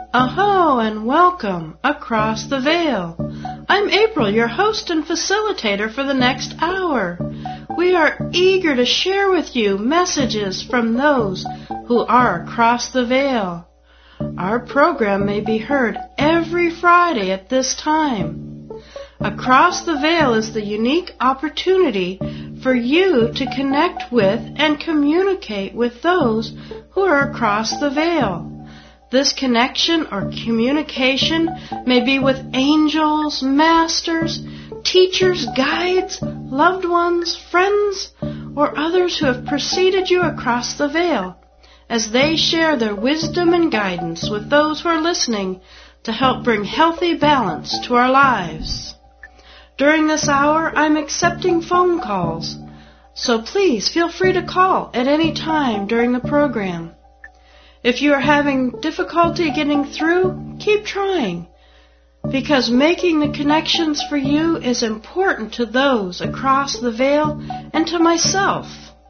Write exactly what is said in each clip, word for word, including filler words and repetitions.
Aho and welcome across the veil. I'm April, your host and facilitator for the next hour. We are eager to share with you messages from those who are across the veil. Our program may be heard every Friday at this time. Across the Veil is the unique opportunity for you to connect with and communicate with those who are across the veil. This connection or communication may be with angels, masters, teachers, guides, loved ones, friends, or others who have preceded you across the veil as they share their wisdom and guidance with those who are listening to help bring healthy balance to our lives. During this hour, I'm accepting phone calls, so please feel free to call at any time during the program. If you are having difficulty getting through, keep trying, because making the connections for you is important to those across the veil and to myself.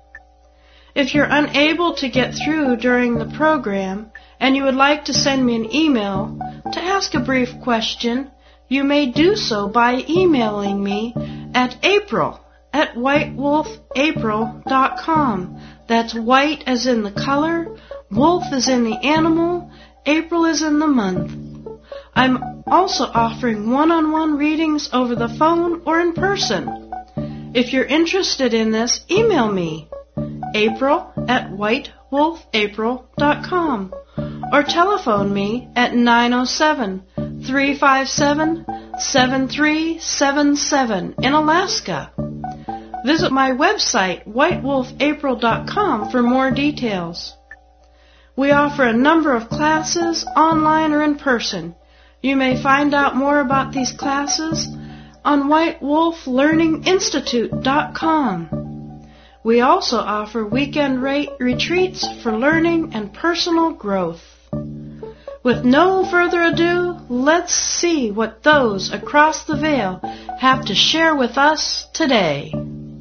If you're unable to get through during the program and you would like to send me an email to ask a brief question, you may do so by emailing me at april at white wolf april dot com. That's white as in the color, wolf is in the animal, April is in the month. I'm also offering one-on-one readings over the phone or in person. If you're interested in this, email me, april at white wolf april dot com, or telephone me at nine oh seven, three five seven, seven three seven seven in Alaska. Visit my website, white wolf april dot com, for more details. We offer a number of classes, online or in person. You may find out more about these classes on white wolf learning institute dot com. We also offer weekend rate retreats for learning and personal growth. With no further ado, let's see what those across the veil have to share with us today.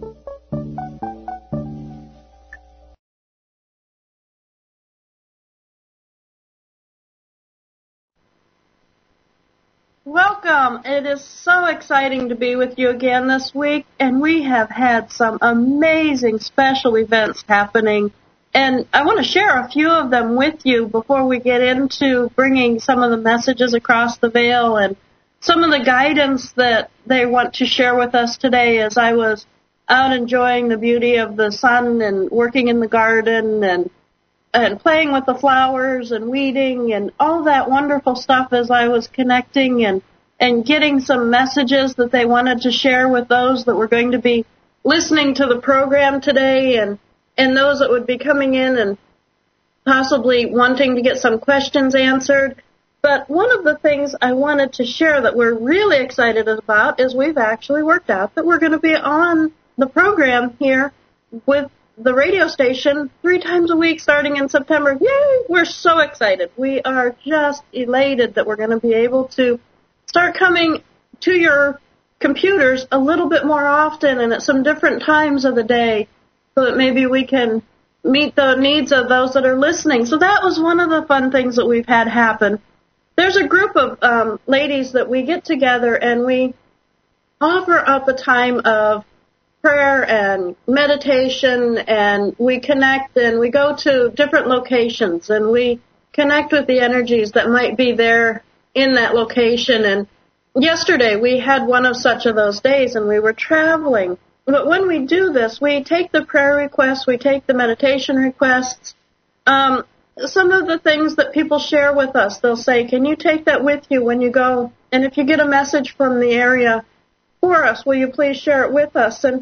Welcome. It is so exciting to be with you again this week, and we have had some amazing special events happening, and I want to share a few of them with you before we get into bringing some of the messages across the veil and some of the guidance that they want to share with us today. As I was out enjoying the beauty of the sun and working in the garden and and playing with the flowers and weeding and all that wonderful stuff as I was connecting and, and getting some messages that they wanted to share with those that were going to be listening to the program today and, and those that would be coming in and possibly wanting to get some questions answered. But one of the things I wanted to share that we're really excited about is we've actually worked out that we're going to be on the program here with the radio station three times a week starting in September. Yay! We're so excited. We are just elated that we're going to be able to start coming to your computers a little bit more often and at some different times of the day so that maybe we can meet the needs of those that are listening. So that was one of the fun things that we've had happen. There's a group of um, ladies that we get together and we offer up a time of prayer and meditation, and we connect and we go to different locations and we connect with the energies that might be there in that location. And yesterday we had one of such of those days and we were traveling. But when we do this, we take the prayer requests, we take the meditation requests, um, some of the things that people share with us. They'll say, can you take that with you when you go? And if you get a message from the area for us, will you please share it with us? And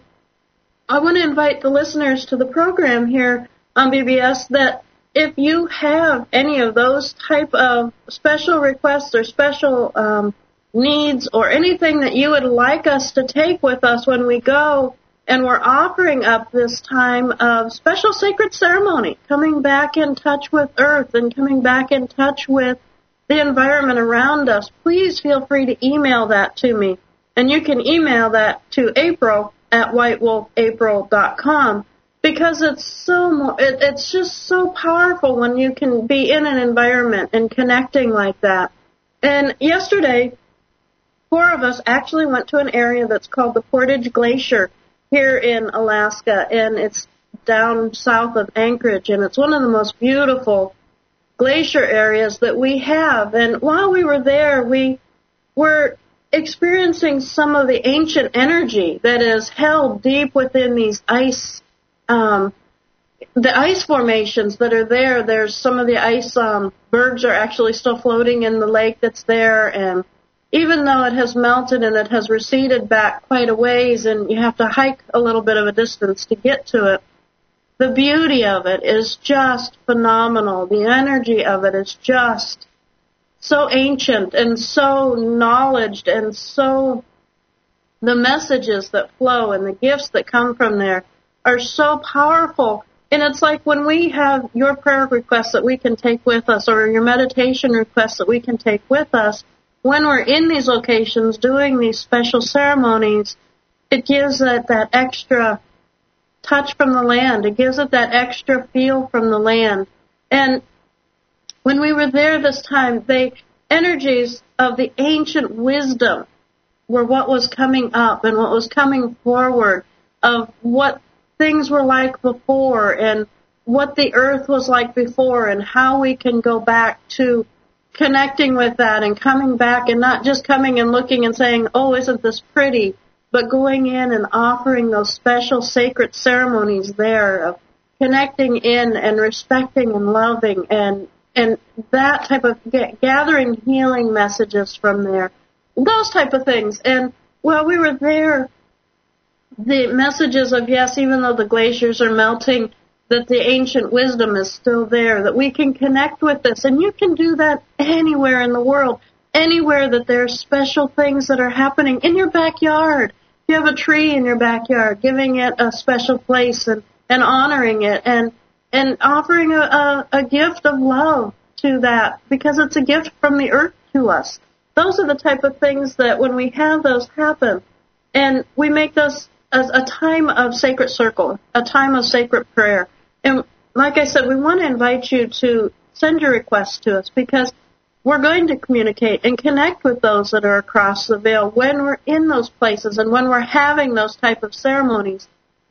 I want to invite the listeners to the program here on B B S that if you have any of those type of special requests or special um, needs or anything that you would like us to take with us when we go, and we're offering up this time of special sacred ceremony, coming back in touch with Earth and coming back in touch with the environment around us, please feel free to email that to me. And you can email that to April at white wolf april dot com, because it's so more, it, it's just so powerful when you can be in an environment and connecting like that. And yesterday, four of us actually went to an area that's called the Portage Glacier here in Alaska, and it's down south of Anchorage, and it's one of the most beautiful glacier areas that we have. And while we were there, we were experiencing some of the ancient energy that is held deep within these ice, um, the ice formations that are there. There's some of the ice um, bergs are actually still floating in the lake that's there, and even though it has melted and it has receded back quite a ways, and you have to hike a little bit of a distance to get to it, the beauty of it is just phenomenal. The energy of it is just so ancient and so knowledged, and so the messages that flow and the gifts that come from there are so powerful. And it's like when we have your prayer requests that we can take with us, or your meditation requests that we can take with us, when we're in these locations doing these special ceremonies, it gives it that extra touch from the land. It gives it that extra feel from the land. And when we were there this time, the energies of the ancient wisdom were what was coming up and what was coming forward, of what things were like before and what the earth was like before, and how we can go back to connecting with that and coming back, and not just coming and looking and saying, oh, isn't this pretty, but going in and offering those special sacred ceremonies there of connecting in and respecting and loving, and and that type of gathering healing messages from there, those type of things. And while we were there, the messages of, yes, even though the glaciers are melting, that the ancient wisdom is still there, that we can connect with this. And you can do that anywhere in the world, anywhere that there's special things that are happening in your backyard. You have a tree in your backyard, giving it a special place and, and honoring it, and and offering a, a, a gift of love to that, because it's a gift from the earth to us. Those are the type of things that when we have those happen, and we make those as a time of sacred circle, a time of sacred prayer. And like I said, we want to invite you to send your requests to us, because we're going to communicate and connect with those that are across the veil when we're in those places and when we're having those type of ceremonies.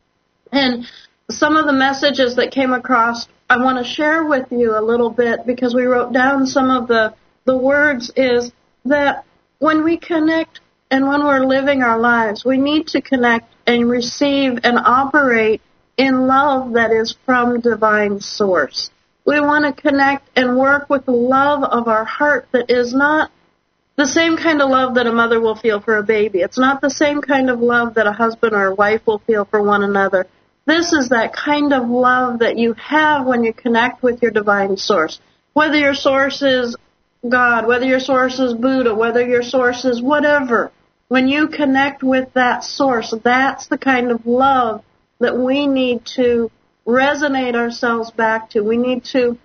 And some of the messages that came across, I want to share with you a little bit, because we wrote down some of the, the words, is that when we connect and when we're living our lives, we need to connect and receive and operate in love that is from divine source. We want to connect and work with the love of our heart that is not the same kind of love that a mother will feel for a baby. It's not the same kind of love that a husband or a wife will feel for one another. This is that kind of love that you have when you connect with your divine source. Whether your source is God, whether your source is Buddha, whether your source is whatever, when you connect with that source, that's the kind of love that we need to resonate ourselves back to. We need to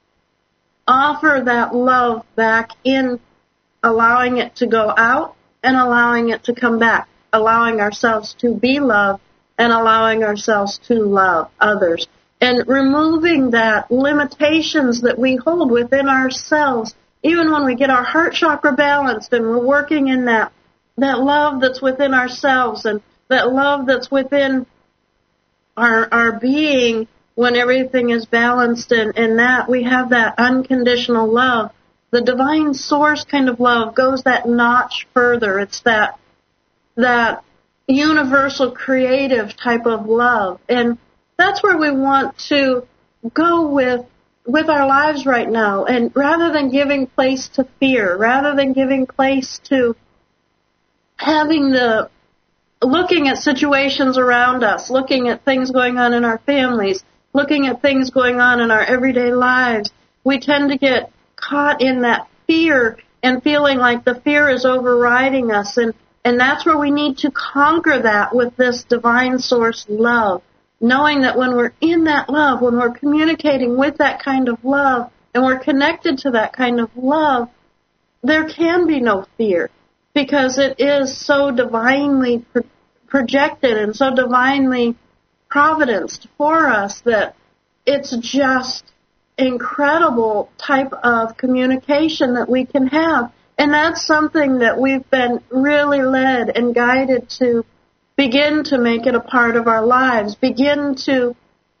offer that love back in, allowing it to go out and allowing it to come back, allowing ourselves to be loved and allowing ourselves to love others, and removing that limitations that we hold within ourselves, even when we get our heart chakra balanced and we're working in that, that love that's within ourselves and that love that's within our our being. When everything is balanced and, and that we have that unconditional love, the divine source kind of love goes that notch further. It's that that universal creative type of love. And that's where we want to go with with our lives right now. And rather than giving place to fear, rather than giving place to having the looking at situations around us, looking at things going on in our families, looking at things going on in our everyday lives, we tend to get caught in that fear and feeling like the fear is overriding us. And, and that's where we need to conquer that with this divine source love, knowing that when we're in that love, when we're communicating with that kind of love, and we're connected to that kind of love, there can be no fear, because it is so divinely pro- projected and so divinely providence for us that it's just incredible type of communication that we can have. And that's something that we've been really led and guided to begin to make it a part of our lives, begin to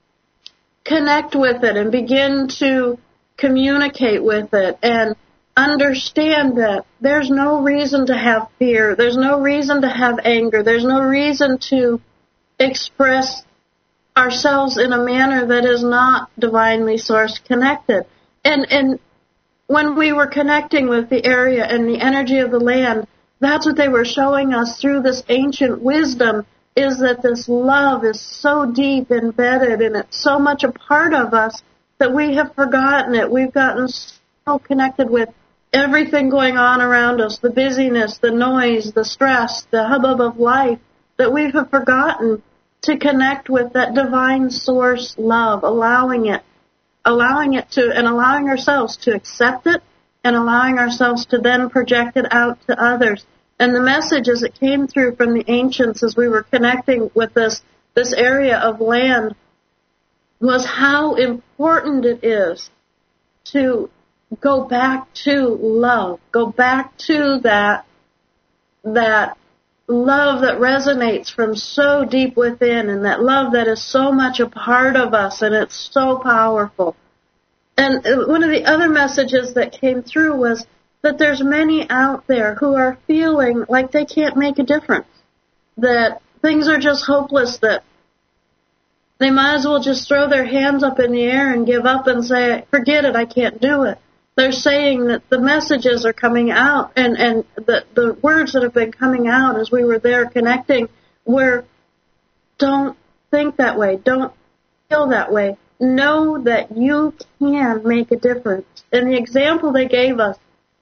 connect with it and begin to communicate with it and understand that there's no reason to have fear, there's no reason to have anger, there's no reason to express ourselves in a manner that is not divinely source connected. And and when we were connecting with the area and the energy of the land, that's what they were showing us through this ancient wisdom, is that this love is so deep embedded and it's so much a part of us that we have forgotten it. We've gotten so connected with everything going on around us, the busyness, the noise, the stress, the hubbub of life, that we have forgotten to connect with that divine source love, allowing it, allowing it to, and allowing ourselves to accept it, and allowing ourselves to then project it out to others. And the message as it came through from the ancients as we were connecting with this, this area of land was how important it is to go back to love, go back to that, that love that resonates from so deep within, and that love that is so much a part of us, and it's so powerful. And one of the other messages that came through was that there's many out there who are feeling like they can't make a difference, that things are just hopeless, that they might as well just throw their hands up in the air and give up and say, forget it, I can't do it. They're saying that the messages are coming out, and, and the, the words that have been coming out as we were there connecting were, don't think that way, don't feel that way. Know that you can make a difference. And the example they gave us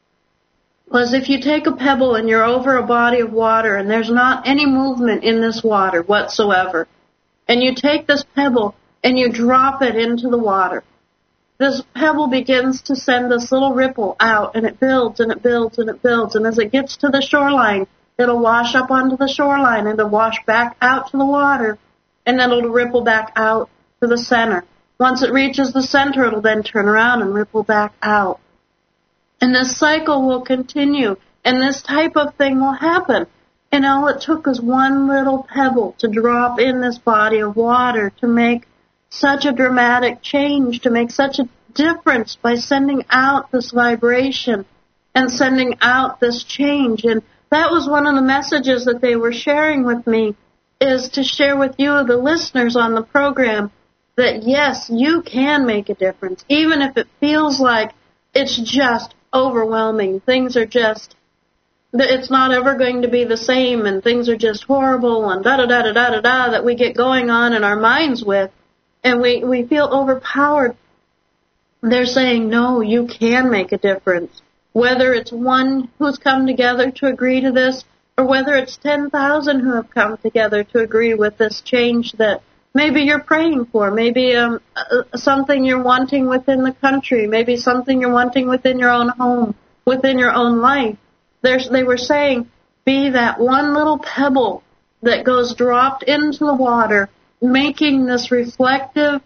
was if you take a pebble and you're over a body of water and there's not any movement in this water whatsoever, and you take this pebble and you drop it into the water, this pebble begins to send this little ripple out, and it builds and it builds and it builds, and as it gets to the shoreline, it'll wash up onto the shoreline and it'll wash back out to the water, and then it'll ripple back out to the center. Once it reaches the center, it'll then turn around and ripple back out. And this cycle will continue, and this type of thing will happen. And all it took was one little pebble to drop in this body of water to make such a dramatic change, to make such a difference by sending out this vibration and sending out this change. And that was one of the messages that they were sharing with me, is to share with you, the listeners on the program, that yes, you can make a difference, even if it feels like it's just overwhelming. Things are just, it's not ever going to be the same, and things are just horrible, and da-da-da-da-da-da-da that we get going on in our minds with, and we, we feel overpowered. They're saying, no, you can make a difference. Whether it's one who's come together to agree to this, or whether it's ten thousand who have come together to agree with this change that maybe you're praying for, maybe um, uh, something you're wanting within the country, maybe something you're wanting within your own home, within your own life. There's, they were saying, be that one little pebble that goes dropped into the water, making this reflective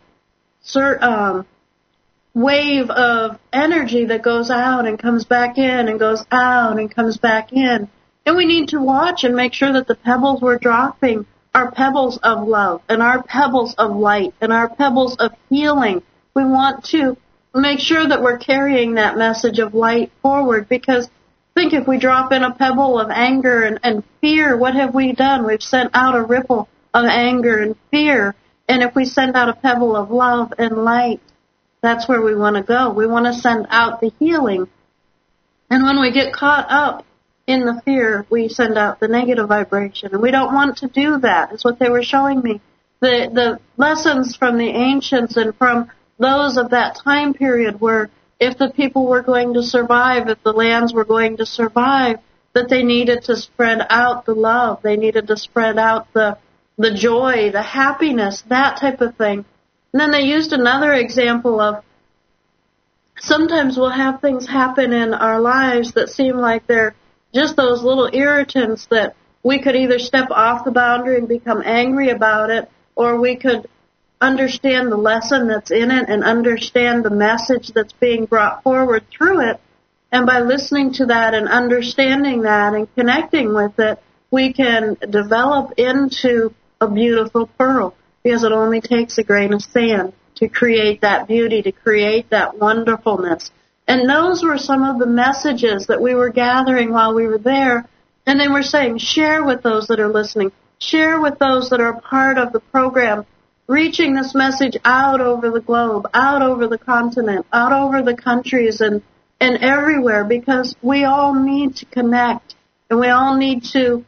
um, wave of energy that goes out and comes back in and goes out and comes back in. And we need to watch and make sure that the pebbles we're dropping are pebbles of love, and are pebbles of light, and are pebbles of healing. We want to make sure that we're carrying that message of light forward, because think if we drop in a pebble of anger and, and fear, what have we done? We've sent out a ripple of anger and fear. And if we send out a pebble of love and light, that's where we want to go. We want to send out the healing. And when we get caught up in the fear, we send out the negative vibration. And we don't want to do that, is what they were showing me. The, the lessons from the ancients and from those of that time period were, if the people were going to survive, if the lands were going to survive, that they needed to spread out the love. They needed to spread out the the joy, the happiness, that type of thing. And then they used another example of, sometimes we'll have things happen in our lives that seem like they're just those little irritants that we could either step off the boundary and become angry about it, or we could understand the lesson that's in it and understand the message that's being brought forward through it. And by listening to that and understanding that and connecting with it, we can develop into a beautiful pearl, because it only takes a grain of sand to create that beauty, to create that wonderfulness. And those were some of the messages that we were gathering while we were there. And then we're saying, share with those that are listening. Share with those that are part of the program, reaching this message out over the globe, out over the continent, out over the countries and, and everywhere, because we all need to connect and we all need to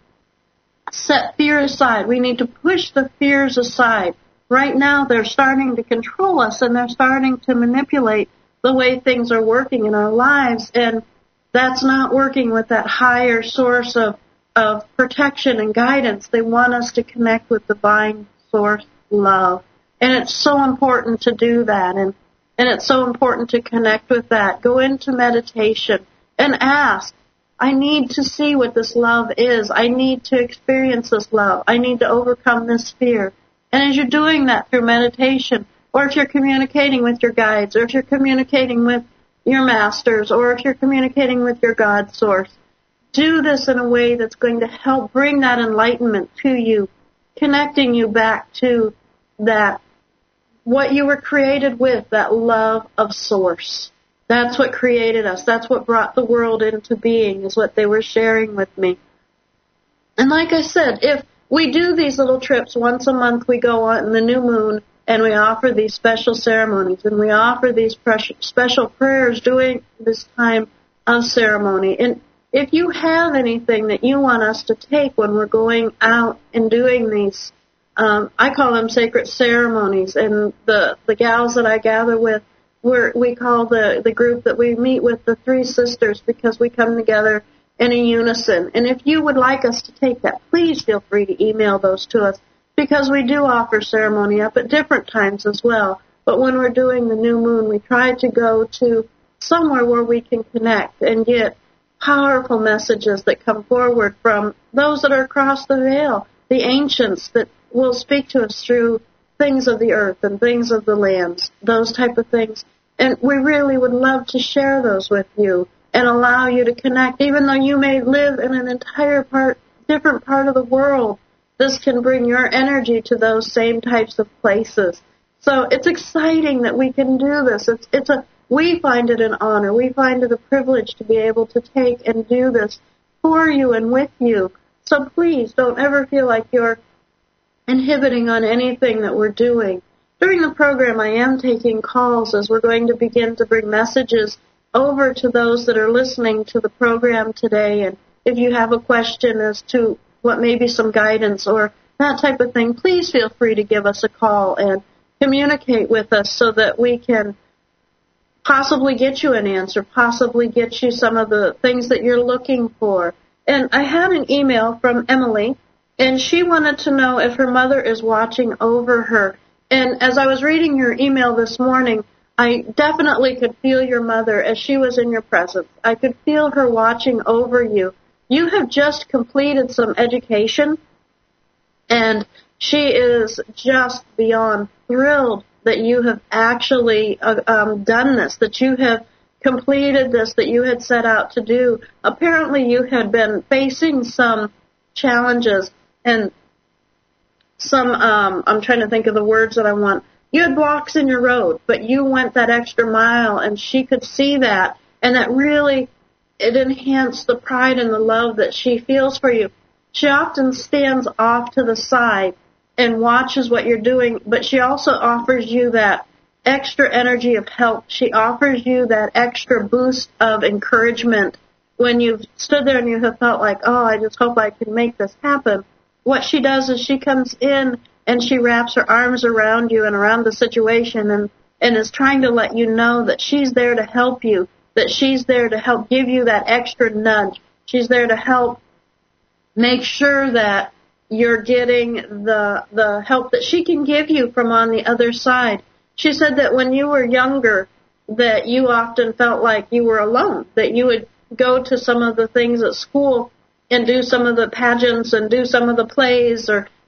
set fear aside. We need to push the fears aside. Right now they're starting to control us and they're starting to manipulate the way things are working in our lives, and that's not working with that higher source of, of protection and guidance. They want us to connect with divine source love. And it's so important to do that, and, and it's so important to connect with that. Go into meditation and ask, I need to see what this love is. I need to experience this love. I need to overcome this fear. And as you're doing that through meditation, or if you're communicating with your guides, or if you're communicating with your masters, or if you're communicating with your God source, do this in a way that's going to help bring that enlightenment to you, connecting you back to that, what you were created with, that love of source. That's what created us. That's what brought the world into being, is what they were sharing with me. And like I said, if we do these little trips once a month, we go on the new moon, and we offer these special ceremonies, and we offer these special prayers during this time of ceremony. And if you have anything that you want us to take when we're going out and doing these, um, I call them sacred ceremonies, and the, the gals that I gather with, we're, we call the, the group that we meet with the Three Sisters, because we come together in a unison. And if you would like us to take that, please feel free to email those to us, because we do offer ceremony up at different times as well. But when we're doing the new moon, we try to go to somewhere where we can connect and get powerful messages that come forward from those that are across the veil, the ancients that will speak to us through things of the earth and things of the lands, those type of things. And we really would love to share those with you and allow you to connect, even though you may live in an entire part, different part of the world. This can bring your energy to those same types of places. So it's exciting that we can do this. It's, it's a, we find it an honor. We find it a privilege to be able to take and do this for you and with you. So please don't ever feel like you're inhibiting on anything that we're doing. During the program, I am taking calls as we're going to begin to bring messages over to those that are listening to the program today. And if you have a question as to what may be some guidance or that type of thing, please feel free to give us a call and communicate with us so that we can possibly get you an answer, possibly get you some of the things that you're looking for. And I had an email from Emily, and she wanted to know if her mother is watching over her. And as I was reading your email this morning, I definitely could feel your mother as she was in your presence. I could feel her watching over you. You have just completed some education, and she is just beyond thrilled that you have actually uh, um, done this, that you have completed this, that you had set out to do. Apparently you had been facing some challenges and some, um, I'm trying to think of the words that I want. You had blocks in your road, but you went that extra mile, and she could see that, and that really, it enhanced the pride and the love that she feels for you. She often stands off to the side and watches what you're doing, but she also offers you that extra energy of help. She offers you that extra boost of encouragement when you've stood there and you have felt like, oh, I just hope I can make this happen. What she does is she comes in and she wraps her arms around you and around the situation and, and is trying to let you know that she's there to help you, that she's there to help give you that extra nudge. She's there to help make sure that you're getting the the help that she can give you from on the other side. She said that when you were younger, that you often felt like you were alone, that you would go to some of the things at school and do some of the pageants and do some of the plays or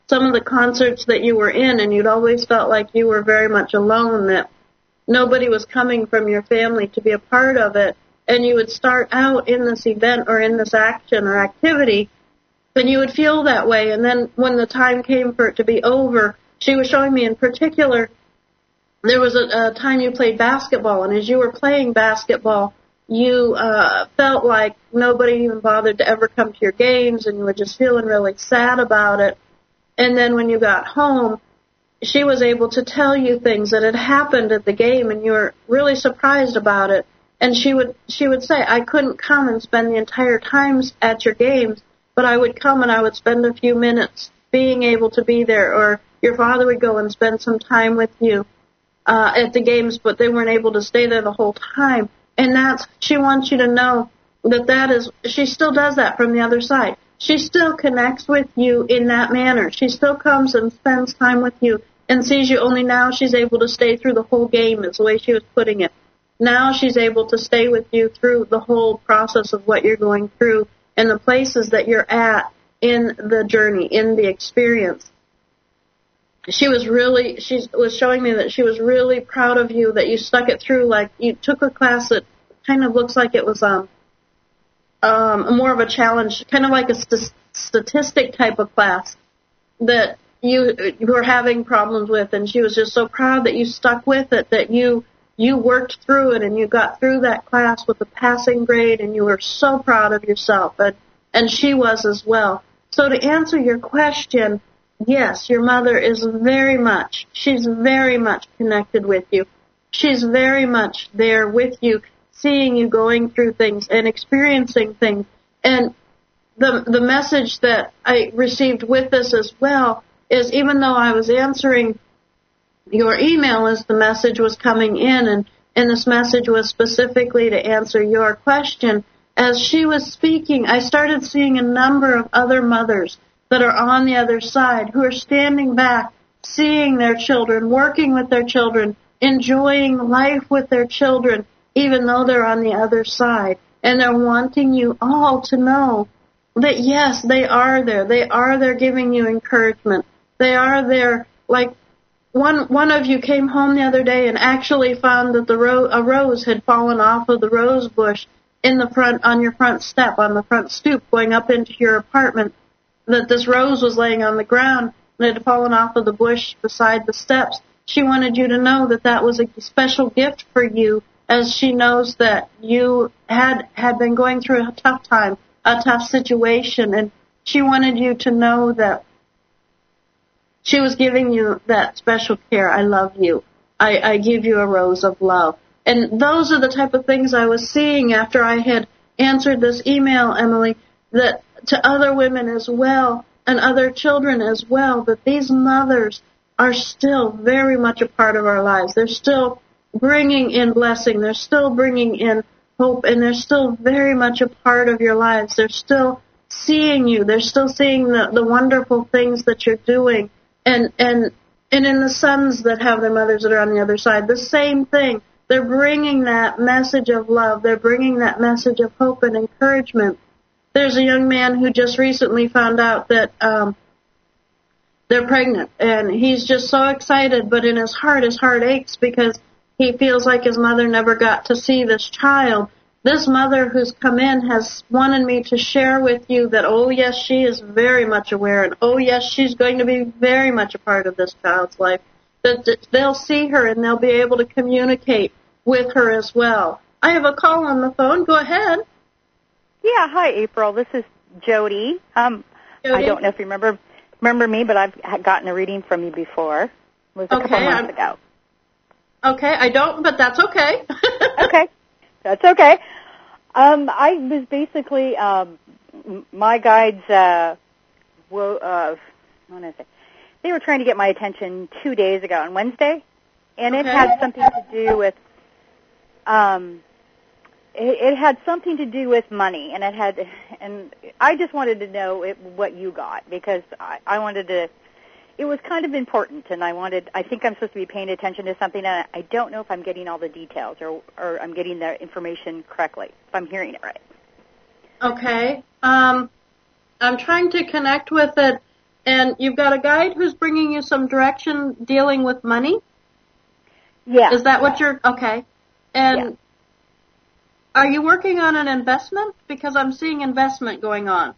some of the concerts that you were in, and you'd always felt like you were very much alone, that nobody was coming from your family to be a part of it, and you would start out in this event or in this action or activity, and you would feel that way, and then when the time came for it to be over, she was showing me in particular, there was a, a time you played basketball, and as you were playing basketball, you uh, felt like nobody even bothered to ever come to your games, and you were just feeling really sad about it. And then when you got home, she was able to tell you things that had happened at the game, and you were really surprised about it. And she would she would say, I couldn't come and spend the entire time at your games, but I would come and I would spend a few minutes being able to be there, or your father would go and spend some time with you uh, at the games, but they weren't able to stay there the whole time. And that's, she wants you to know that that is, she still does that from the other side. She still connects with you in that manner. She still comes and spends time with you and sees you, only now she's able to stay through the whole game, is the way she was putting it. Now she's able to stay with you through the whole process of what you're going through and the places that you're at in the journey, in the experience. She was really, she was showing me that she was really proud of you, that you stuck it through, like you took a class that kind of looks like it was um, um, more of a challenge, kind of like a st- statistic type of class that you, you were having problems with, and she was just so proud that you stuck with it, that you you worked through it, and you got through that class with a passing grade, and you were so proud of yourself, and, and she was as well. So to answer your question, yes, your mother is very much, she's very much connected with you. She's very much there with you, seeing you going through things and experiencing things. And the the message that I received with this as well is, even though I was answering your email as the message was coming in, and, and this message was specifically to answer your question, as she was speaking, I started seeing a number of other mothers that are on the other side, who are standing back, seeing their children, working with their children, enjoying life with their children, even though they're on the other side. And they're wanting you all to know that, yes, they are there. They are there giving you encouragement. They are there. Like one one of you came home the other day and actually found that the ro- a rose had fallen off of the rose bush in the front, on your front step, on the front stoop, going up into your apartment, that this rose was laying on the ground and it had fallen off of the bush beside the steps. She wanted you to know that that was a special gift for you, as she knows that you had had been going through a tough time, a tough situation, and she wanted you to know that she was giving you that special care. I love you. I, I give you a rose of love. And those are the type of things I was seeing after I had answered this email, Emily, that to other women as well and other children as well, that these mothers are still very much a part of our lives. They're still bringing in blessing. They're still bringing in hope, and they're still very much a part of your lives. They're still seeing you. They're still seeing the, the wonderful things that you're doing. And, and, and in the sons that have their mothers that are on the other side, the same thing. They're bringing that message of love. They're bringing that message of hope and encouragement. There's a young man who just recently found out that um, they're pregnant, and he's just so excited, but in his heart, his heart aches because he feels like his mother never got to see this child. This mother who's come in has wanted me to share with you that, oh, yes, she is very much aware, and, oh, yes, she's going to be very much a part of this child's life, that they'll see her and they'll be able to communicate with her as well. I have a call on the phone. Go ahead. Yeah, hi, April. This is Jody. Um, Jody? I don't know if you remember remember me, but I've gotten a reading from you before. It was a okay, couple months I'm, ago. Okay, I don't, but that's okay. Okay, that's okay. Um, I was basically, um, my guides, uh, were, uh, what did I say? They were trying to get my attention two days ago on Wednesday, and okay. it had something to do with, um, it, it had something to do with money, and it had, and I just wanted to know it, what you got, because I, I wanted to, it was kind of important, and I wanted, I think I'm supposed to be paying attention to something, and I don't know if I'm getting all the details, or, or I'm getting the information correctly, if I'm hearing it right. Okay. Um, I'm trying to connect with it. and you've got a guide who's bringing you some direction dealing with money? Yeah. Is that what you're, okay. And yeah. Are you working on an investment? Because I'm seeing investment going on.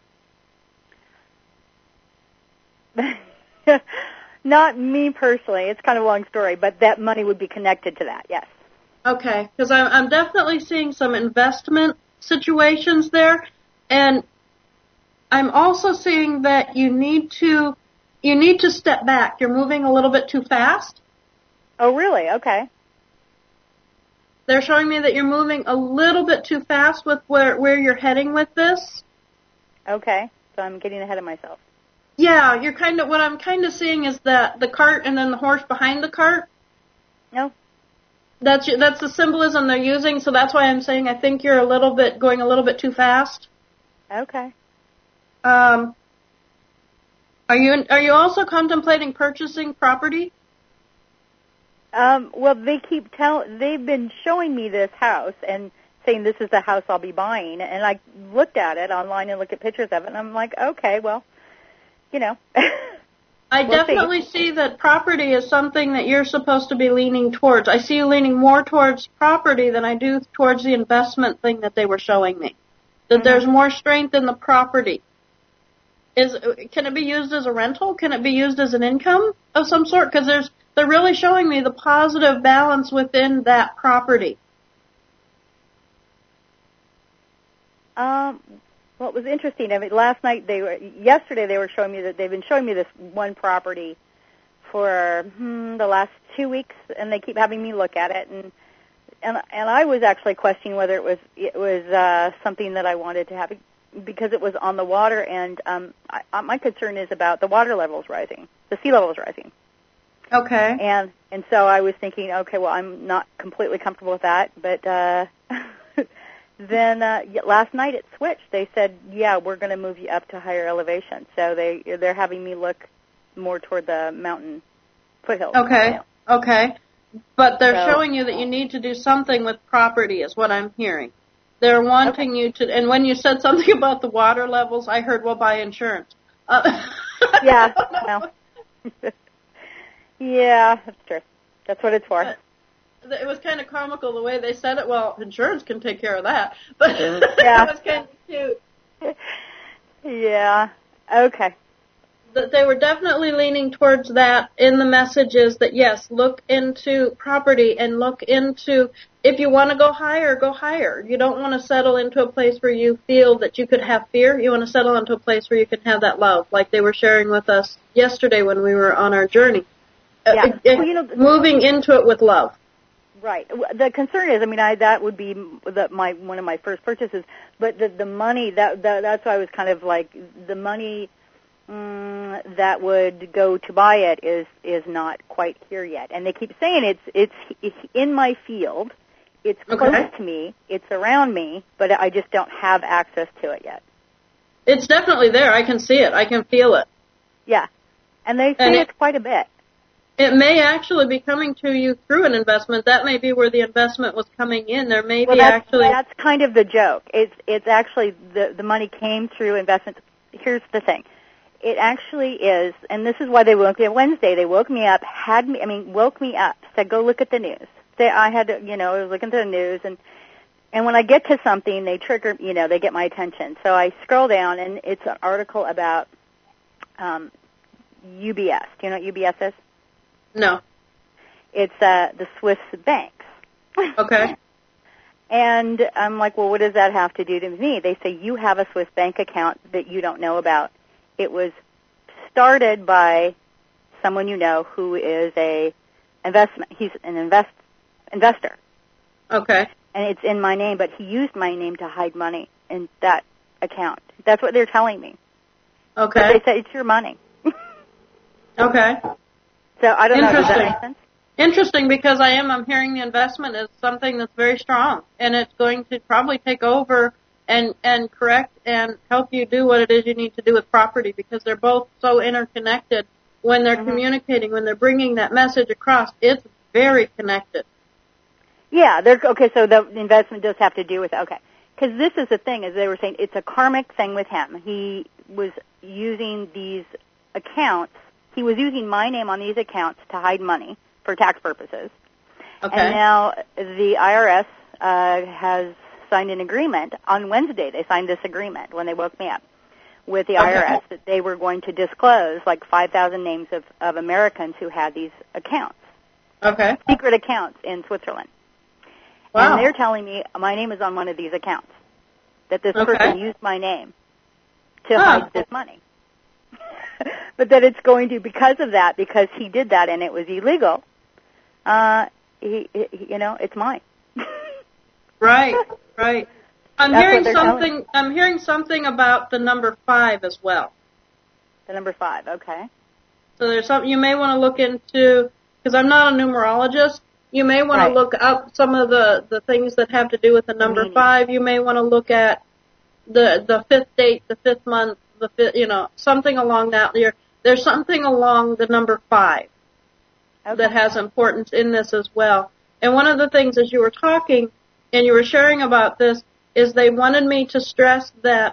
Not me personally. It's kind of a long story, but that money would be connected to that, yes. Okay, because I'm, I'm definitely seeing some investment situations there, and I'm also seeing that you need to you need to step back. You're moving a little bit too fast. Oh, really? Okay. They're showing me that you're moving a little bit too fast with where where you're heading with this. Okay, so I'm getting ahead of myself. Yeah, you're kind of what I'm kind of seeing is that the cart and then the horse behind the cart. No. That's that's the symbolism they're using, so that's why I'm saying I think you're a little bit going a little bit too fast. Okay. Um, are you are you also contemplating purchasing property? Um, well, they keep tell they've been showing me this house and saying this is the house I'll be buying, and I looked at it online and looked at pictures of it, and I'm like, okay, well, you know. I we'll definitely see. see that property is something that you're supposed to be leaning towards. I see you leaning more towards property than I do towards the investment thing that they were showing me. That mm-hmm. There's more strength in the property. Is can it be used as a rental? Can it be used as an income of some sort? Because there's they're really showing me the positive balance within that property. Um. Well, it was interesting. I mean, last night they were, yesterday they were showing me that they've been showing me this one property for hmm, the last two weeks, and they keep having me look at it, and and and I was actually questioning whether it was it was uh, something that I wanted to have because it was on the water, and um, I, my concern is about the water levels rising, the sea levels rising. Okay. And and so I was thinking, okay, well, I'm not completely comfortable with that, but. Uh, Then uh, last night it switched. They said, "Yeah, we're going to move you up to higher elevation." So they they're having me look more toward the mountain foothills. Okay, now. okay, but they're so, showing you that you need to do something with property, is what I'm hearing. They're wanting okay. you to. And when you said something about the water levels, I heard, "Well, buy insurance." Uh, yeah. Well. yeah, that's true. That's what it's for. But, it was kind of comical the way they said it. Well, insurance can take care of that, but yeah. it was kind of cute. Yeah. Okay. That they were definitely leaning towards that in the messages that, yes, look into property and look into, if you want to go higher, go higher. You don't want to settle into a place where you feel that you could have fear. You want to settle into a place where you can have that love, like they were sharing with us yesterday when we were on our journey. Yeah. Uh, it, well, you know, moving into it with love. Right. The concern is, I mean, I that would be the, my one of my first purchases, but the the money that, that that's why I was kind of like the money um, that would go to buy it is is not quite here yet, and they keep saying it's it's, it's in my field, it's close okay. to me, it's around me, but I just don't have access to it yet. It's definitely there. I can see it. I can feel it. Yeah, and they say and it's it, quite a bit. It may actually be coming to you through an investment. That may be where the investment was coming in. There may well, be that's, actually. That's kind of the joke. It's it's actually the the money came through investments. Here's the thing. It actually is, and this is why they woke me up Wednesday. They woke me up, had me, I mean, woke me up, said, go look at the news. They, I had to, you know, I was looking at the news, and and when I get to something, they trigger, you know, they get my attention. So I scroll down, and it's an article about um, U B S. Do you know what U B S is? No. It's uh, the Swiss banks. Okay. And I'm like, well, what does that have to do to me? They say, you have a Swiss bank account that you don't know about. It was started by someone you know who is a investment. He's an invest investor. Okay. And it's in my name, but he used my name to hide money in that account. That's what they're telling me. Okay. But they said, it's your money. Okay. So I don't know. Does that make sense? Interesting, because I am, I'm hearing the investment is something that's very strong, and it's going to probably take over and, and correct and help you do what it is you need to do with property, because they're both so interconnected when they're mm-hmm. communicating, when they're bringing that message across. It's very connected. Yeah, they're, okay, so the investment does have to do with, okay. Because this is the thing, as they were saying, it's a karmic thing with him. He was using these accounts. He was using my name on these accounts to hide money for tax purposes. Okay. And now the I R S uh, has signed an agreement. On Wednesday, they signed this agreement when they woke me up with the Okay. I R S that they were going to disclose like five thousand names of, of Americans who had these accounts, Okay. secret accounts in Switzerland. Wow. And they're telling me my name is on one of these accounts, that this Okay. person used my name to Huh. hide this money. But that it's going to, because of that, because he did that and it was illegal, uh, he, he you know, it's mine. Right, right. I'm That's hearing what they're something. I'm hearing something about the number five as well. The number five, okay. So there's something you may want to look into, because I'm not a numerologist. You may want Right. to look up some of the, the things that have to do with the number meaning. five. You may want to look at the the fifth date, the fifth month, the fifth, you know, something along that year. There's something along the number five Okay. that has importance in this as well. And one of the things as you were talking and you were sharing about this is they wanted me to stress that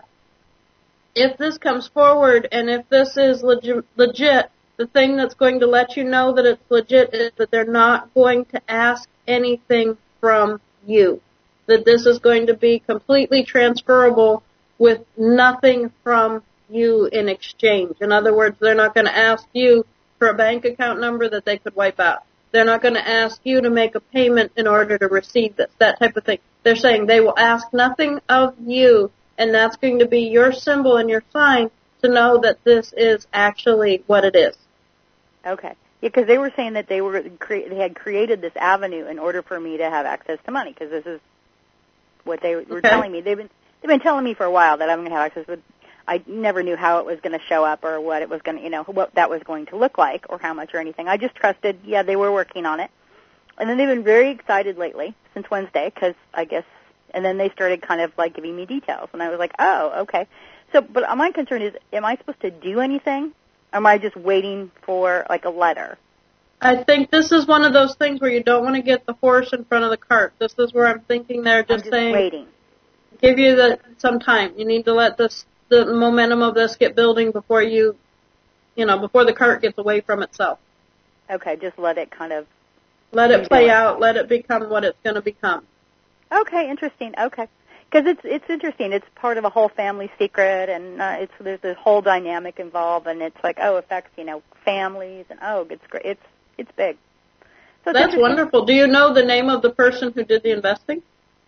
if this comes forward and if this is legit, legit, the thing that's going to let you know that it's legit is that they're not going to ask anything from you. That this is going to be completely transferable with nothing from you in exchange. In other words, they're not going to ask you for a bank account number that they could wipe out. They're not going to ask you to make a payment in order to receive this, that type of thing. They're saying they will ask nothing of you, and that's going to be your symbol and your sign to know that this is actually what it is. Okay. Yeah, because they were saying that they were cre- they had created this avenue in order for me to have access to money, because this is what they were Okay. telling me. They've been they've been telling me for a while that I'm going to have access, but I never knew how it was going to show up or what it was going to, you know, what that was going to look like or how much or anything. I just trusted, yeah, they were working on it. And then they've been very excited lately, since Wednesday, because I guess, and then they started kind of like giving me details. And I was like, oh, okay. So, but my concern is, am I supposed to do anything? Or am I just waiting for like a letter? I think this is one of those things where you don't want to get the horse in front of the cart. This is where I'm thinking they're just, I'm just saying, waiting. give you the, some time. You need to let this, the momentum of this get building before you, you know, before the cart gets away from itself. Okay, just let it kind of. Let it play it. out. Let it become what it's going to become. Okay, interesting. Okay, because it's it's interesting. It's part of a whole family secret, and uh, it's there's this whole dynamic involved, and it's like oh, affects you know families, and oh, it's great. It's it's big. So it's That's wonderful. Do you know the name of the person who did the investing?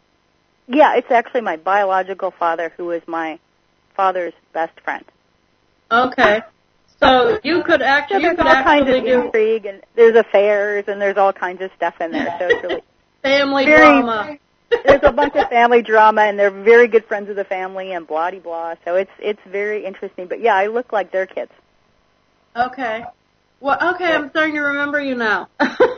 Yeah, it's actually my biological father, who is my father's best friend. Okay. So you could actually, So you there's could all kinds actually of do intrigue, and there's affairs, and there's all kinds of stuff in there. So it's really family very, drama. There's a bunch of family drama, and they're very good friends of the family, and blah de blah. So it's it's very interesting. But yeah, I look like their kids. Okay. Well, okay, I'm starting to remember you now.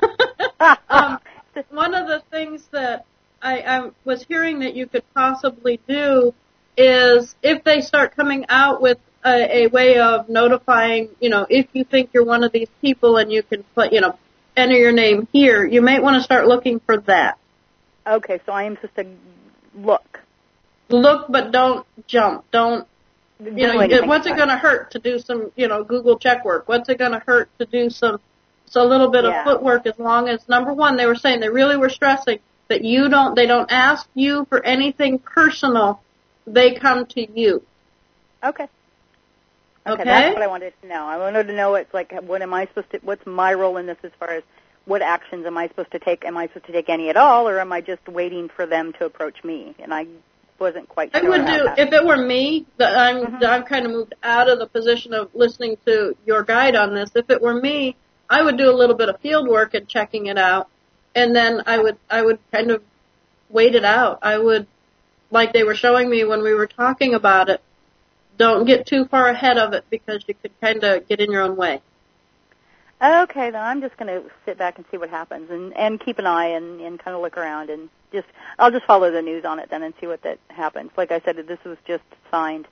um, one of the things that I, I was hearing that you could possibly do is if they start coming out with a, a way of notifying, you know, if you think you're one of these people and you can put, you know, enter your name here, you may want to start looking for that. Okay, so I am supposed to look. Look, but don't jump. Don't, you Do know, anything. what's it going to hurt to do some, you know, Google check work? What's it going to hurt to do some, so a little bit Yeah. of footwork as long as, number one, they were saying, they really were stressing that you don't, they don't ask you for anything personal. They come to you. Okay. Okay, Okay? that's what I wanted to know. I wanted to know it's like, what am I supposed to, what's my role in this as far as what actions am I supposed to take? Am I supposed to take any at all, or am I just waiting for them to approach me? And I wasn't quite sure I would about do, that. if it were me, that I'm, Mhm. that I've kind of moved out of the position of listening to your guide on this. If it were me, I would do a little bit of field work and checking it out, and then I would, I would kind of wait it out. I would, like they were showing me when we were talking about it, don't get too far ahead of it because you could kind of get in your own way. Okay, then I'm just going to sit back and see what happens, and and keep an eye and and kind of look around, and just I'll just follow the news on it then and see what that happens. Like I said, this was just signed,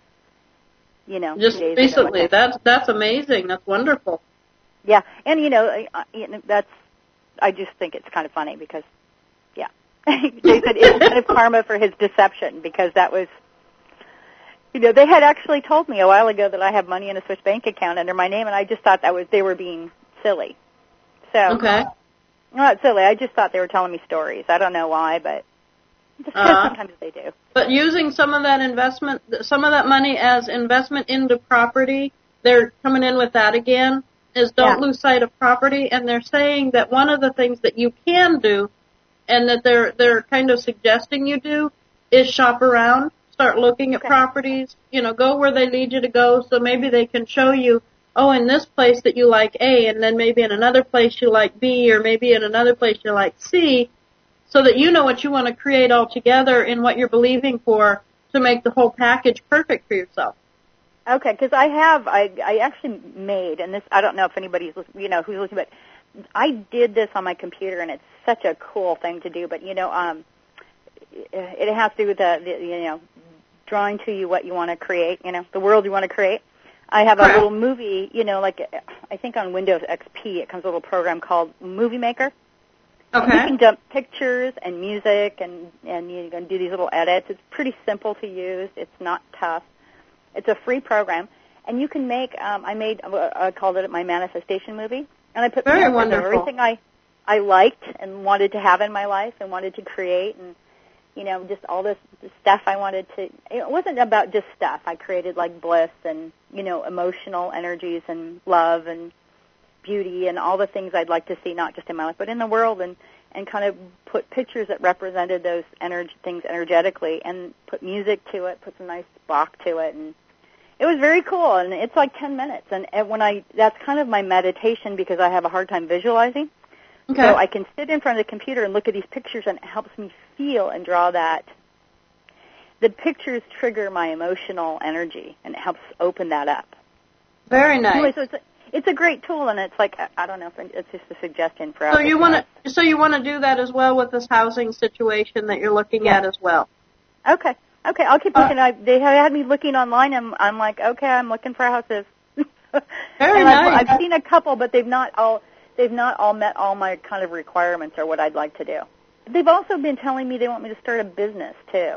you know, Just days recently. ago. That's that's amazing. That's wonderful. Yeah, and you know, I, you know, that's I just think it's kind of funny because, yeah, they said it's kind of karma for his deception because that was you know, they had actually told me a while ago that I have money in a Swiss bank account under my name, and I just thought that was they were being silly. So, okay. Not silly. I just thought they were telling me stories. I don't know why, but just uh, sometimes they do. But using some of that investment, some of that money as investment into property, they're coming in with that again, is don't yeah. lose sight of property. And they're saying that one of the things that you can do, and that they're they're kind of suggesting you do, is shop around, start looking at okay. properties, you know, go where they lead you to go, so maybe they can show you, oh, in this place that you like A, and then maybe in another place you like B, or maybe in another place you like C, so that you know what you want to create altogether and what you're believing for to make the whole package perfect for yourself. Okay, because I have, I, I actually made, and this, I don't know if anybody's, you know, who's listening, but I did this on my computer, and it's such a cool thing to do, but, you know, um, it has to do with the, the you know, drawing to you what you want to create, you know, the world you want to create. I have a little movie, you know, like I think on Windows X P it comes with a little program called Movie Maker. Okay. And you can dump pictures and music and, and you can do these little edits. It's pretty simple to use. It's not tough. It's a free program. And you can make, um, I made, I called it my manifestation movie. And I put Very pictures wonderful. of everything I, I liked and wanted to have in my life and wanted to create and, you know, just all this stuff I wanted to, it wasn't about just stuff. I created like bliss and, you know, emotional energies and love and beauty and all the things I'd like to see, not just in my life, but in the world, and, and kind of put pictures that represented those energy, things energetically and put music to it, put some nice Bach to it. And it was very cool. And it's like ten minutes. And, and when I, that's kind of my meditation because I have a hard time visualizing. Okay. So I can sit in front of the computer and look at these pictures, and it helps me feel and draw that. The pictures trigger my emotional energy, and it helps open that up. Very nice. Anyway, so it's a, it's a great tool, and it's like, I don't know if it's just a suggestion for. So you want to, so you want to do that as well with this housing situation that you're looking yeah. at as well. Okay. Okay. I'll keep looking. Uh, I, they had me looking online, and I'm like, okay, I'm looking for houses. Very and nice. I've, I've seen a couple, but they've not all. They've not all met all my kind of requirements or what I'd like to do. They've also been telling me they want me to start a business too.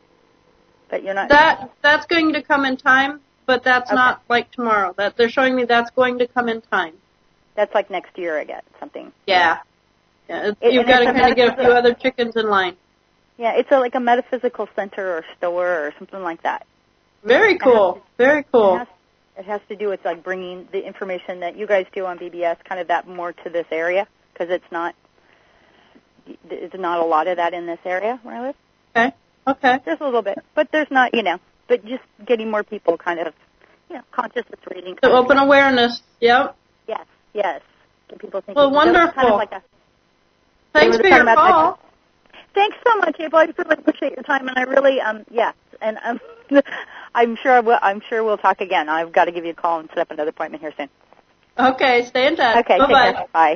But you're not. That that's going to come in time, but that's okay. not like tomorrow. That they're showing me that's going to come in time. That's like next year, I guess, something. Yeah. Yeah. It, You've got to kind of get a few other chickens in line. Yeah, it's a, like a metaphysical center or store or something like that. Very cool. To, Very cool. It has, it has to do with like bringing the information that you guys do on B B S, kind of that more to this area, because it's not, there's not a lot of that in this area where I live. Okay. Okay. There's a little bit, but there's not, you know, but just getting more people kind of, you know, consciousness raising. To open awareness. Yep. Yes. Yes. Get people thinking. Well, wonderful. Kind of like a, Thanks for your call. Like, thanks so much, April. I really appreciate your time, and I really, um, yes, and um, I'm sure we'll, I'm sure we'll talk again. I've got to give you a call and set up another appointment here soon. Okay, stay in touch. Okay, Bye-bye. Take care. Bye.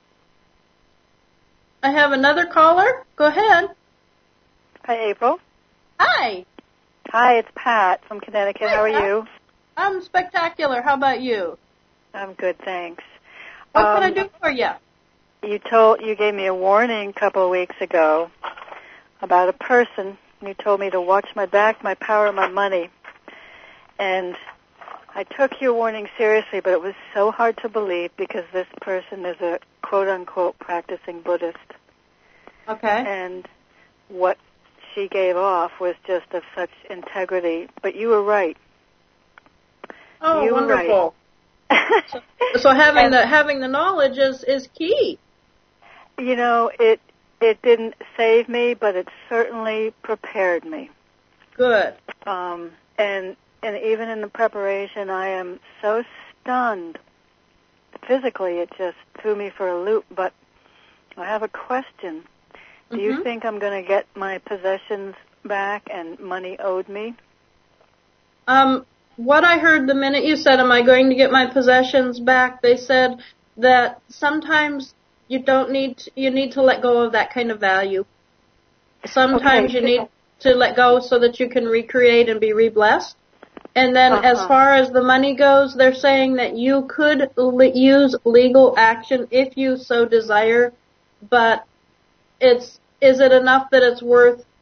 I have another caller. Go ahead. Hi, April. Hi. Hi, it's Pat from Connecticut. Hi, How are Pat. you? I'm spectacular. How about you? I'm good, thanks. What um, can I do for you? You told you gave me a warning a couple of weeks ago about a person. You told me to watch my back, my power, my money. And I took your warning seriously, but it was so hard to believe because this person is a quote-unquote practicing Buddhist. Okay. And what she gave off was just of such integrity. But you were right. Oh, you wonderful. Were right. so, so having and, the having the knowledge is, is key. You know, it it didn't save me, but it certainly prepared me. Good. Um, and and even in the preparation, I am so stunned. Physically, it just threw me for a loop. But I have a question. Do you mm-hmm. think I'm going to get my possessions back and money owed me? Um, what I heard the minute you said, am I going to get my possessions back, they said that sometimes you don't need to, you need to let go of that kind of value. Sometimes okay. you need to let go so that you can recreate and be re-blessed. And then uh-huh. as far as the money goes, they're saying that you could le- use legal action if you so desire, but it's is it enough that it's worth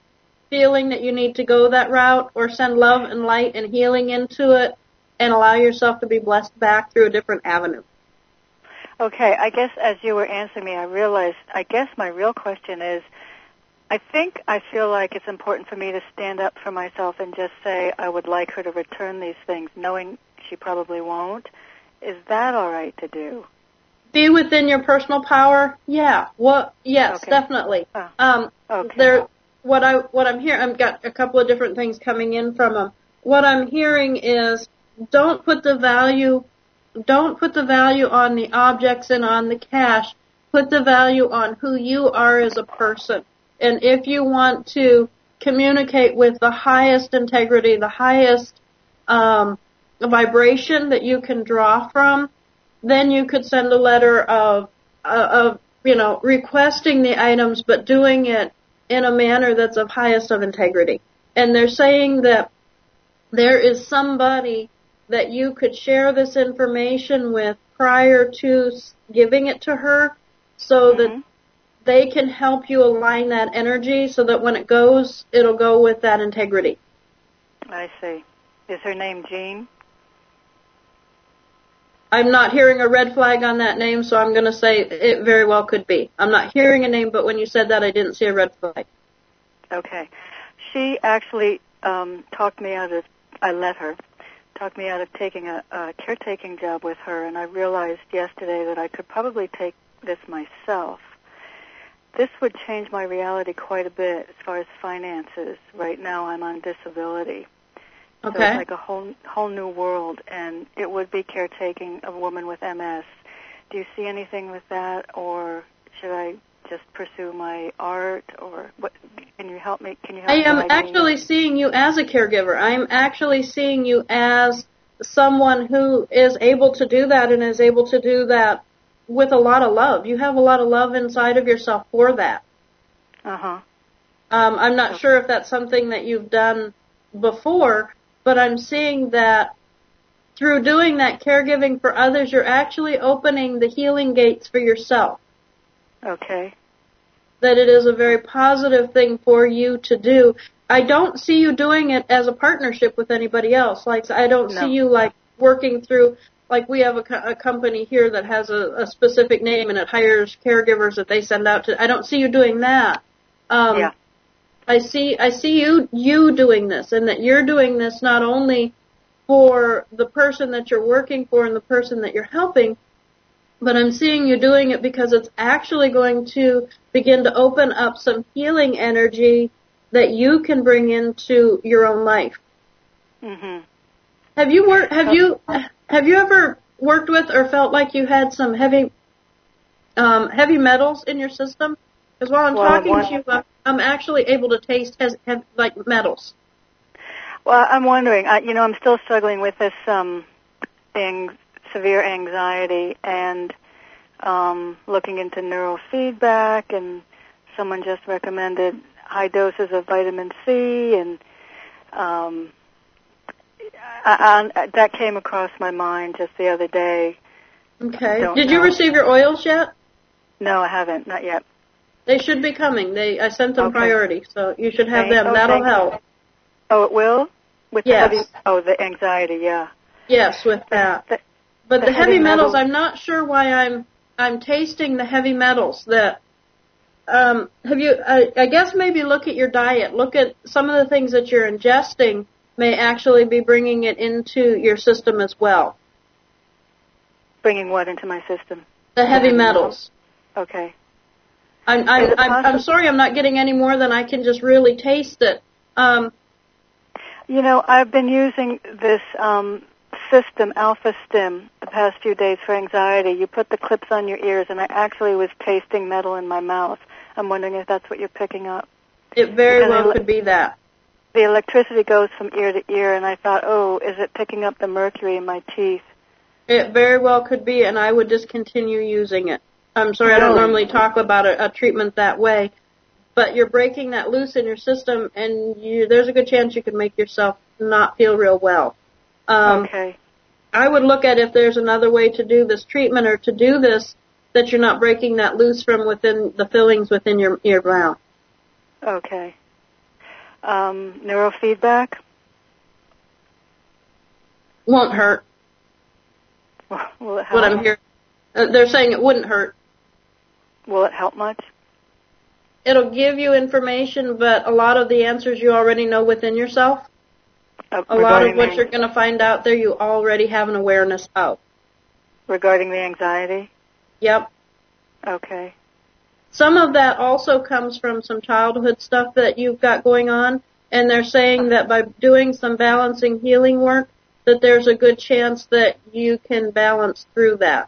feeling that you need to go that route, or send love and light and healing into it and allow yourself to be blessed back through a different avenue. Okay, I guess as you were answering me, I realized, I guess my real question is, I think I feel like it's important for me to stand up for myself and just say I would like her to return these things, knowing she probably won't. Is that all right to do? Be within your personal power? Yeah. What? Yes, okay. definitely. Oh. Um, okay. There. What I what I'm hearing, I've got a couple of different things coming in from them. What I'm hearing is, don't put the value, don't put the value on the objects and on the cash. Put the value on who you are as a person. And if you want to communicate with the highest integrity, the highest um, vibration that you can draw from, then you could send a letter of, uh, of, you know, requesting the items, but doing it in a manner that's of highest of integrity. And they're saying that there is somebody that you could share this information with prior to giving it to her, so mm-hmm. that they can help you align that energy so that when it goes, it'll go with that integrity. I see. Is her name Jean? I'm not hearing a red flag on that name, so I'm going to say it very well could be. I'm not hearing a name, but when you said that, I didn't see a red flag. Okay. She actually um, talked me out of, I let her, talked me out of taking a, a caretaking job with her, and I realized yesterday that I could probably take this myself. This would change my reality quite a bit as far as finances. Right now I'm on disability. Okay. So it's like a whole whole new world, and it would be caretaking of a woman with M S. Do you see anything with that, or should I just pursue my art, or what? Can you help me? Can you help I am guide actually me? seeing you as a caregiver. I'm actually seeing you as someone who is able to do that and is able to do that with a lot of love. You have a lot of love inside of yourself for that. Uh-huh. Um, I'm not okay. sure if that's something that you've done before, but I'm seeing that through doing that caregiving for others, you're actually opening the healing gates for yourself. Okay. That it is a very positive thing for you to do. I don't see you doing it as a partnership with anybody else. Like, I don't No. see you, like, working through, like, we have a, co- a company here that has a, a specific name and it hires caregivers that they send out to. I don't see you doing that. Um, yeah. I see, I see you, you doing this, and that you're doing this not only for the person that you're working for and the person that you're helping, but I'm seeing you doing it because it's actually going to begin to open up some healing energy that you can bring into your own life. Mhm. Have you worked? Have you have you ever worked with or felt like you had some heavy um, heavy metals in your system? Because while I'm well, talking one, to you, I'm actually able to taste has, have, like metals. Well, I'm wondering. I, you know, I'm still struggling with this um, ang- severe anxiety, and um, looking into neurofeedback, and someone just recommended high doses of vitamin C, and um, I, I, that came across my mind just the other day. Okay. Don't Did you know. receive your oils yet? No, I haven't. Not yet. They should be coming. They I sent them Okay. priority, so you should have Thank, them. oh, That'll thank help. you. Oh, it will? With Yes. the heavy, oh, the anxiety, yeah. Yes, with that. The, the, but the the heavy, heavy metals, metals, I'm not sure why I'm I'm tasting the heavy metals. That um, have you? I, I guess maybe look at your diet. Look at some of the things that you're ingesting may actually be bringing it into your system as well. Bringing what into my system? The heavy, heavy metals. metals. Okay. I'm I'm I'm, I'm sorry, I'm not getting any more than I can just really taste it. Um, you know, I've been using this um, system, Alpha Stim, the past few days for anxiety. You put the clips on your ears, and I actually was tasting metal in my mouth. I'm wondering if that's what you're picking up. It very because well ele- could be that. The electricity goes from ear to ear, and I thought, oh, is it picking up the mercury in my teeth? It very well could be, and I would discontinue using it. I'm sorry, really? I don't normally talk about a, a treatment that way, but you're breaking that loose in your system, and you, there's a good chance you could make yourself not feel real well. Um, okay. I would look at if there's another way to do this treatment or to do this that you're not breaking that loose from within the fillings within your ear mouth. Okay. Um, neurofeedback? Won't hurt. Will it help? What I'm hearing. Uh, they're saying it wouldn't hurt. Will it help much? It'll give you information, but a lot of the answers you already know within yourself. Uh, a lot of what the, you're going to find out there, you already have an awareness of. Regarding the anxiety? Yep. Okay. Some of that also comes from some childhood stuff that you've got going on, and they're saying that by doing some balancing healing work, that there's a good chance that you can balance through that.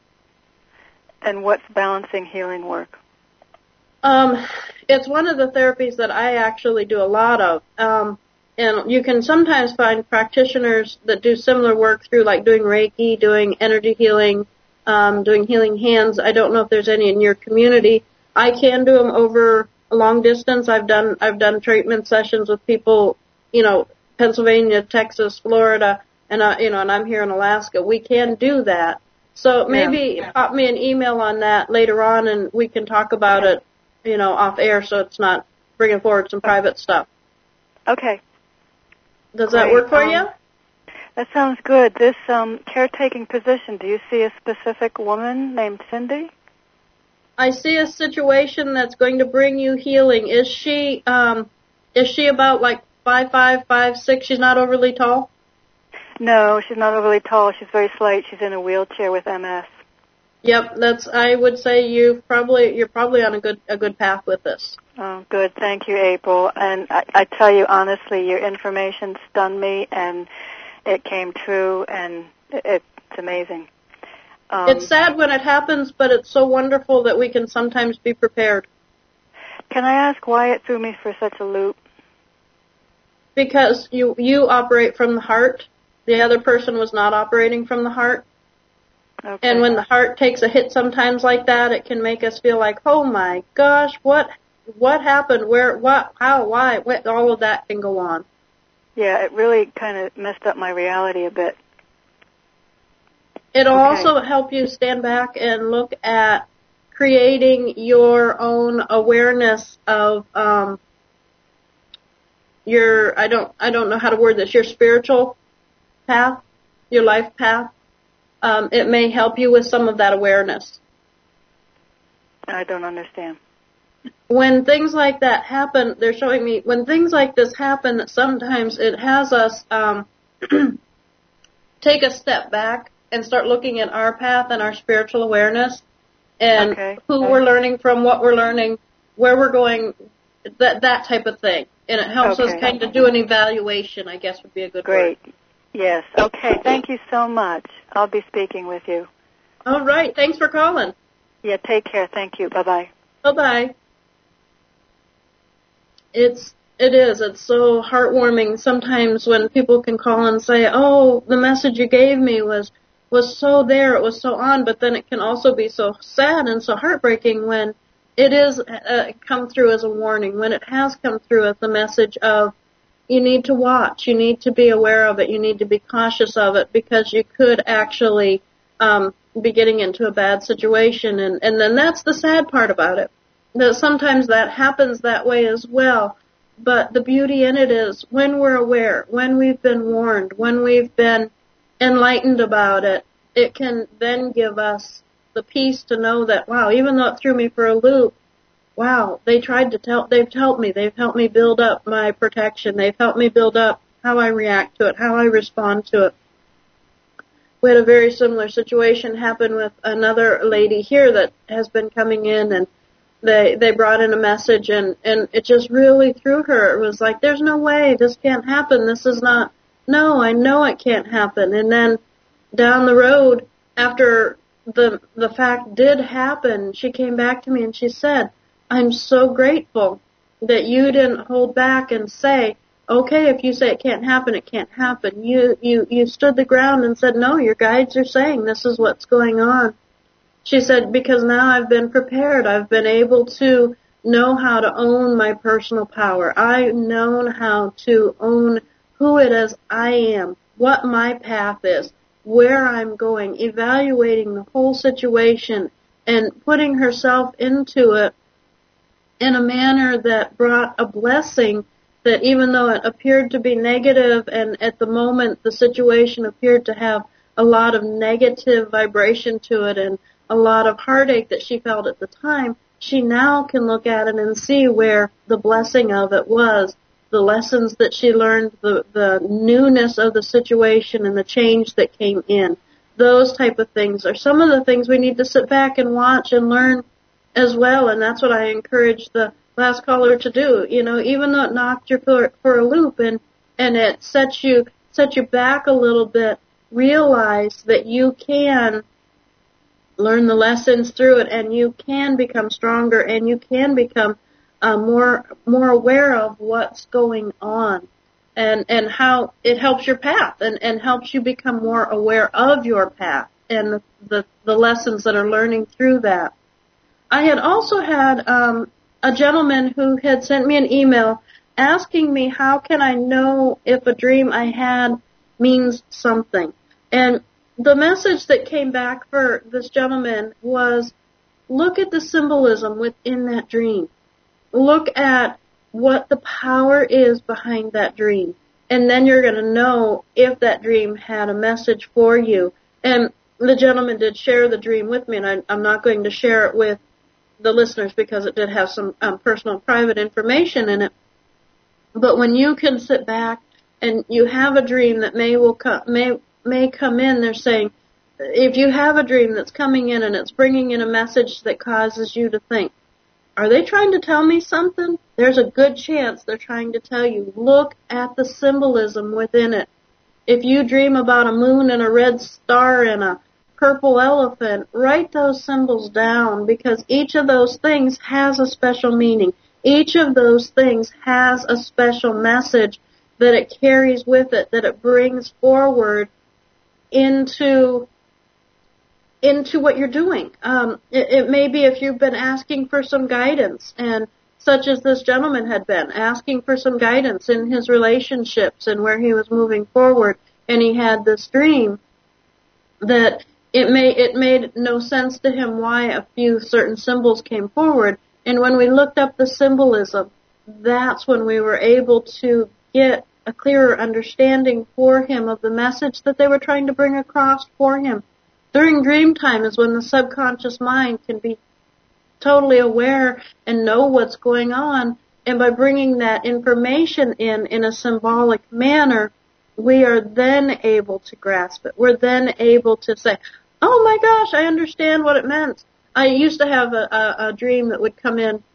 And what's balancing healing work? Um, it's one of the therapies that I actually do a lot of. Um, and you can sometimes find practitioners that do similar work through like doing Reiki, doing energy healing, um, doing healing hands. I don't know if there's any in your community. I can do them over a long distance. I've done, I've done treatment sessions with people, you know, Pennsylvania, Texas, Florida, and uh, you know, and I'm here in Alaska. We can do that. So maybe yeah. pop me an email on that later on, and we can talk about it, you know, off air, so it's not bringing forward some private stuff. Okay. Does Great. that work for um, you? That sounds good. This um, caretaking position, do you see a specific woman named Cindy? I see a situation that's going to bring you healing. Is she, um, is she about like five five, five six? She's not overly tall? No, she's not overly tall. She's very slight. She's in a wheelchair with M S. Yep, that's. I would say you probably you're probably on a good a good path with this. Oh, good. Thank you, April. And I, I tell you honestly, your information stunned me, and it came true, and it, it's amazing. Um, it's sad when it happens, but it's so wonderful that we can sometimes be prepared. Can I ask why it threw me for such a loop? Because you you operate from the heart. The other person was not operating from the heart. Okay. And when the heart takes a hit sometimes like that, it can make us feel like, oh my gosh, what what happened? Where, what, how, why? What, all of that can go on. Yeah, it really kind of messed up my reality a bit. It'll Okay. also help you stand back and look at creating your own awareness of um, your, I don't, I don't know how to word this, your spiritual path, your life path. Um, it may help you with some of that awareness. I don't understand. When things like that happen, they're showing me, when things like this happen, sometimes it has us um, take a step back and start looking at our path and our spiritual awareness and okay. who okay. we're learning from, what we're learning, where we're going, that that type of thing. And it helps okay. us kind of do an evaluation, I guess would be a good Great. word. Yes. Okay. Thank you so much. I'll be speaking with you. All right. Thanks for calling. Yeah, take care. Thank you. Bye-bye. Bye-bye. It's, it is. It's so heartwarming sometimes when people can call and say, oh, the message you gave me was, was so there, it was so on, but then it can also be so sad and so heartbreaking when it is uh, come through as a warning, when it has come through as a message of, you need to watch, you need to be aware of it, you need to be cautious of it, because you could actually um, be getting into a bad situation. And, and then that's the sad part about it, that sometimes that happens that way as well. But the beauty in it is when we're aware, when we've been warned, when we've been enlightened about it, it can then give us the peace to know that, wow, even though it threw me for a loop, wow, they tried to tell, they've helped me. They've helped me build up my protection. They've helped me build up how I react to it, how I respond to it. We had a very similar situation happen with another lady here that has been coming in, and they they brought in a message, and, and it just really threw her. It was like, there's no way, this can't happen. This is not, no, I know it can't happen. And then down the road, after the the fact did happen, she came back to me and she said, I'm so grateful that you didn't hold back and say, okay, if you say it can't happen, it can't happen. You, you, you stood the ground and said, no, your guides are saying this is what's going on. She said, because now I've been prepared. I've been able to know how to own my personal power. I've known how to own who it is I am, what my path is, where I'm going, evaluating the whole situation and putting herself into it in a manner that brought a blessing that even though it appeared to be negative and at the moment the situation appeared to have a lot of negative vibration to it and a lot of heartache that she felt at the time, she now can look at it and see where the blessing of it was, the lessons that she learned, the, the newness of the situation and the change that came in. Those type of things are some of the things we need to sit back and watch and learn as well, and that's what I encourage the last caller to do. You know, even though it knocked you for, for a loop and, and it sets you, set you back a little bit, realize that you can learn the lessons through it and you can become stronger and you can become uh, more, more aware of what's going on and, and how it helps your path and, and helps you become more aware of your path and the, the, the lessons that are learning through that. I had also had um, a gentleman who had sent me an email asking me how can I know if a dream I had means something. And the message that came back for this gentleman was, look at the symbolism within that dream. Look at what the power is behind that dream. And then you're going to know if that dream had a message for you. And the gentleman did share the dream with me, and I, I'm not going to share it with the listeners because it did have some um, personal private information in it. But when you can sit back and you have a dream that may will come, may may come in, they're saying, if you have a dream that's coming in and it's bringing in a message that causes you to think, are they trying to tell me something? There's a good chance they're trying to tell you. Look at the symbolism within it. If you dream about a moon and a red star and a purple elephant, write those symbols down because each of those things has a special meaning. Each of those things has a special message that it carries with it, that it brings forward into into what you're doing. Um, it, it may be if you've been asking for some guidance, and such as this gentleman had been, asking for some guidance in his relationships and where he was moving forward, and he had this dream that it may it made no sense to him why a few certain symbols came forward. And when we looked up the symbolism, that's when we were able to get a clearer understanding for him of the message that they were trying to bring across for him. During dream time is when the subconscious mind can be totally aware and know what's going on, and by bringing that information in in a symbolic manner, we are then able to grasp it. We're then able to say, oh my gosh, I understand what it meant. I used to have a, a, a dream that would come in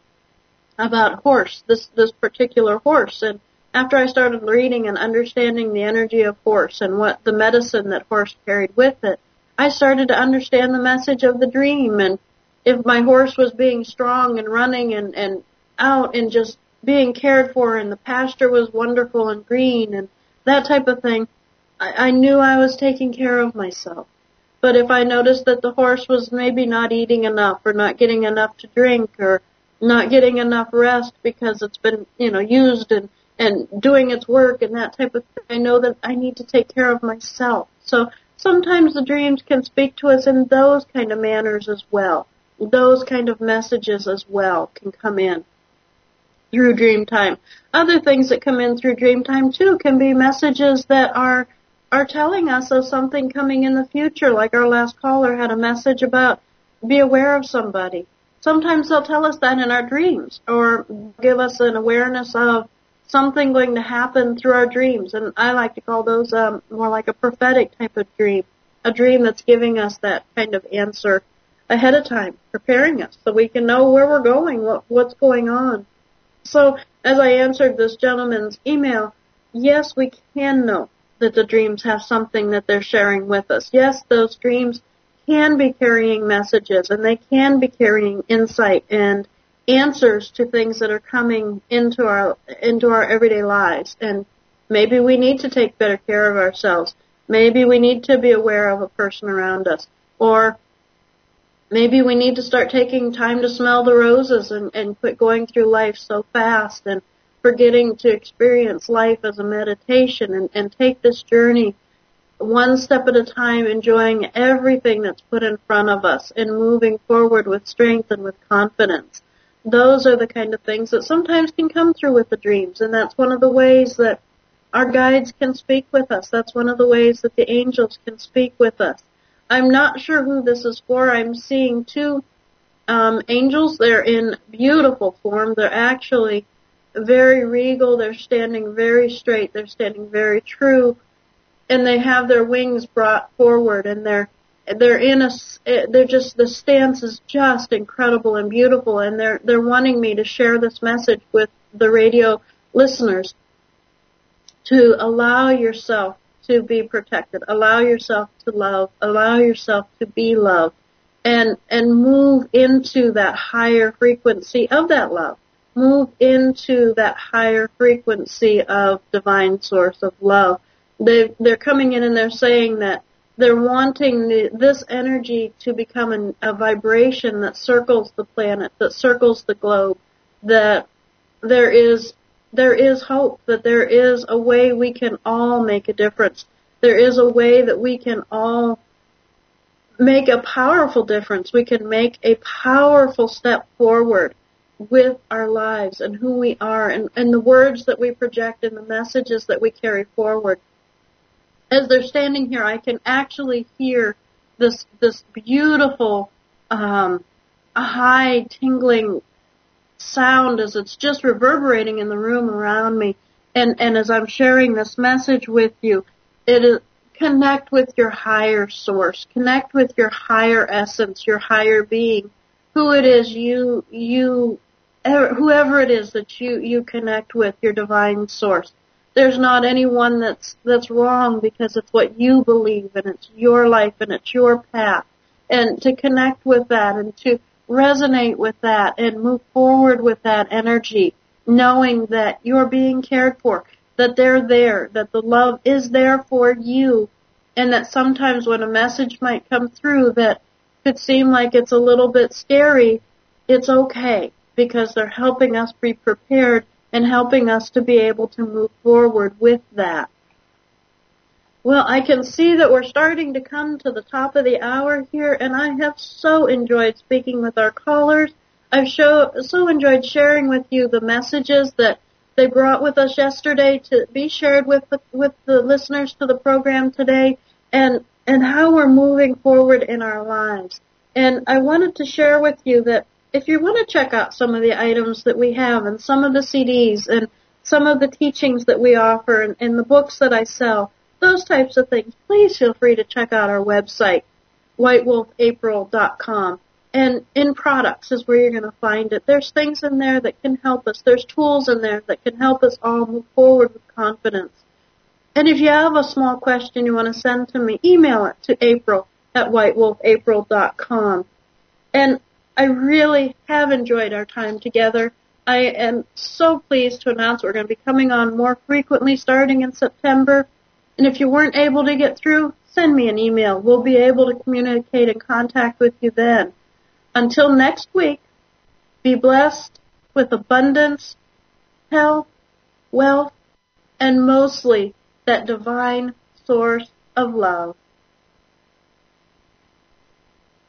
about horse, this, this particular horse, and after I started reading and understanding the energy of horse and what the medicine that horse carried with it, I started to understand the message of the dream. And if my horse was being strong and running and, and out and just being cared for and the pasture was wonderful and green and that type of thing, I, I knew I was taking care of myself. But if I noticed that the horse was maybe not eating enough or not getting enough to drink or not getting enough rest because it's been, you know, used and and doing its work and that type of thing, I know that I need to take care of myself. So sometimes the dreams can speak to us in those kind of manners as well. Those kind of messages as well can come in through dream time. Other things that come in through dream time too can be messages that are are telling us of something coming in the future, like our last caller had a message about be aware of somebody. Sometimes they'll tell us that in our dreams or give us an awareness of something going to happen through our dreams, and I like to call those um, more like a prophetic type of dream, a dream that's giving us that kind of answer ahead of time, preparing us so we can know where we're going, what, what's going on. So as I answered this gentleman's email, yes, we can know that the dreams have something that they're sharing with us. Yes, those dreams can be carrying messages, and they can be carrying insight and answers to things that are coming into our into our everyday lives. And maybe we need to take better care of ourselves. Maybe we need to be aware of a person around us. Or maybe we need to start taking time to smell the roses and, and quit going through life so fast and forgetting to experience life as a meditation and, and take this journey one step at a time, enjoying everything that's put in front of us and moving forward with strength and with confidence. those are the kind of things that sometimes can come through with the dreams, and that's one of the ways that our guides can speak with us. That's one of the ways that the angels can speak with us. I'm not sure who this is for. I'm seeing two um, angels. They're in beautiful form. They're actually very regal. They're standing very straight. They're standing very true, and they have their wings brought forward, and they're they're in a they're just the stance is just incredible and beautiful, and they're they're wanting me to share this message with the radio listeners to allow yourself to be protected, allow yourself to love, allow yourself to be loved, and and move into that higher frequency of that love. Move into that higher frequency of divine source of love. They, they're coming in and they're saying that they're wanting the, this energy to become an, a vibration that circles the planet, that circles the globe, that there is there is hope, that there is a way we can all make a difference. There is a way that we can all make a powerful difference. We can make a powerful step forward with our lives and who we are and, and the words that we project and the messages that we carry forward. As they're standing here, I can actually hear this this beautiful, um, high tingling sound as it's just reverberating in the room around me. And, and as I'm sharing this message with you, it is connect with your higher source, connect with your higher essence, your higher being, who it is you you whoever it is that you you connect with, your divine source. There's not anyone that's that's wrong, because it's what you believe and it's your life and it's your path. And to connect with that and to resonate with that and move forward with that energy, knowing that you're being cared for, that they're there, that the love is there for you, and that sometimes when a message might come through that could seem like it's a little bit scary, it's okay, because they're helping us be prepared and helping us to be able to move forward with that. Well, I can see that we're starting to come to the top of the hour here, and I have so enjoyed speaking with our callers. I've show, so enjoyed sharing with you the messages that they brought with us yesterday to be shared with the, with the listeners to the program today, and, and how we're moving forward in our lives. And I wanted to share with you that if you want to check out some of the items that we have and some of the C Ds and some of the teachings that we offer and, and the books that I sell, those types of things, please feel free to check out our website, white wolf april dot com. And in products is where you're going to find it. There's things in there that can help us. There's tools in there that can help us all move forward with confidence. And if you have a small question you want to send to me, email it to April at white wolf april dot com. And I really have enjoyed our time together. I am so pleased to announce we're going to be coming on more frequently starting in September. And if you weren't able to get through, send me an email. We'll be able to communicate and contact with you then. Until next week, be blessed with abundance, health, wealth, and mostly that divine source of love.